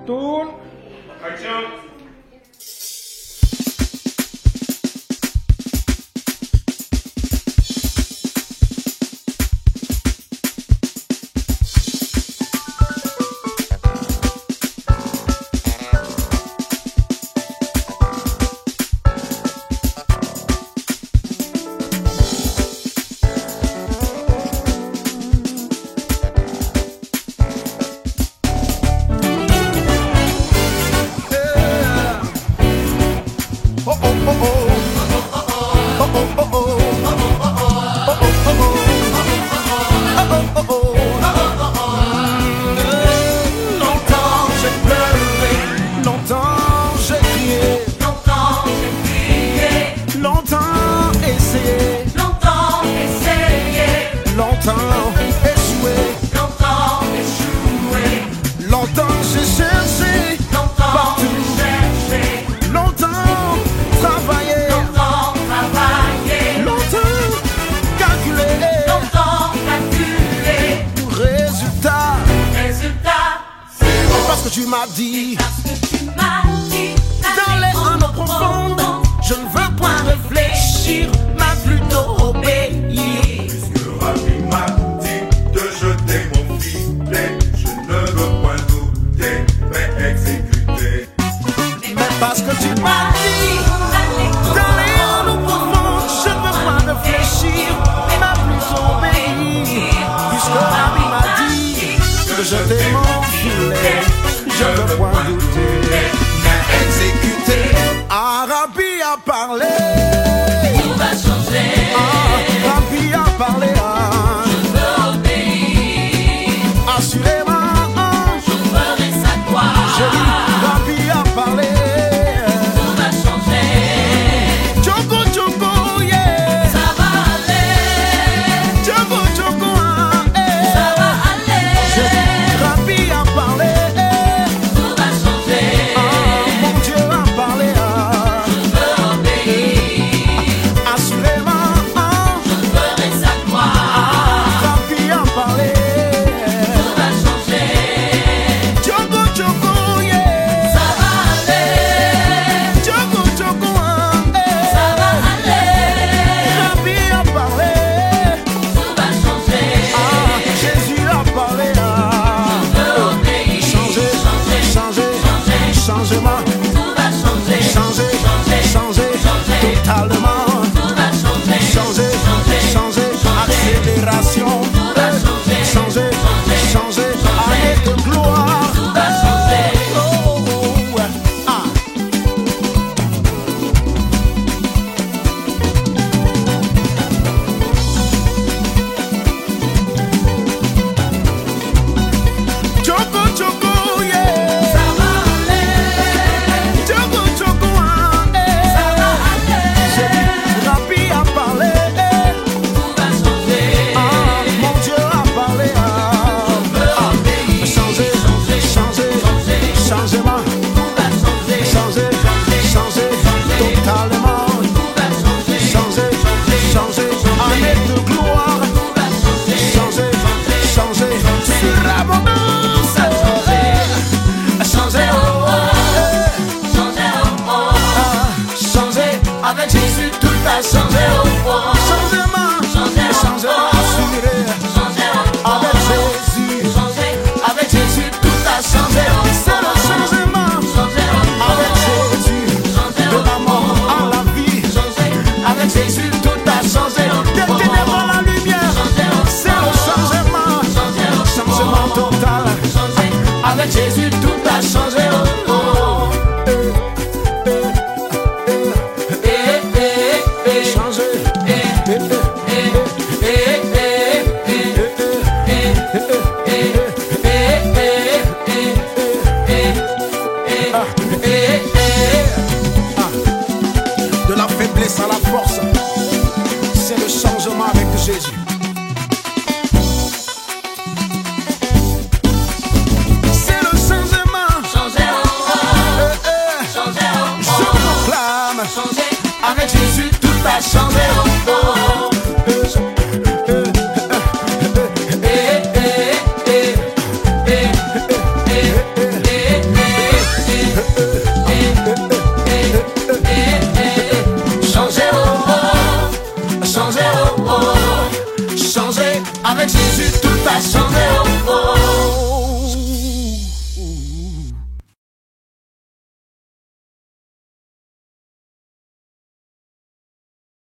tourne. Action. Tu m'as dit, dans les hanches profondes, je ne veux point réfléchir, mais plutôt obéir. Puisque Rabbi m'a dit de jeter mon filet, je ne veux point douter, mais exécuter. Mais parce que tu m'as dit, dans les hanches profondes, je ne veux pas réfléchir, mais plutôt obéir. Puisque Rabbi m'a dit de jeter mon filet, je ne veux point douter, mais exécuter. Rabbi a parlé, tout va changer. Rabbi a parlé, je veux obéir. Assurément, je ferai sa gloire. Rabbi a parlé, tout va changer. Choco choco, yeah, ça va aller. Choco choco, ça va aller. Rabbi a parlé. Avec Jésus, tout a changé au fond. Changement, changé, assuré. Avec Jésus, avec Jésus, tout a changé au fond. c'est le changement. Avec Jésus, de la mort à la vie. Avec Jésus, tout a changé au Des fond. ténèbres à la lumière. C'est le changement. Changement total. Avec Jésus, tout a changé au fond. De la faiblesse à la force, c'est le changement avec Jésus. C'est le changement. Je proclame. Avec Jésus, tout a changé au fond. Avec Jésus tout a changé au fond.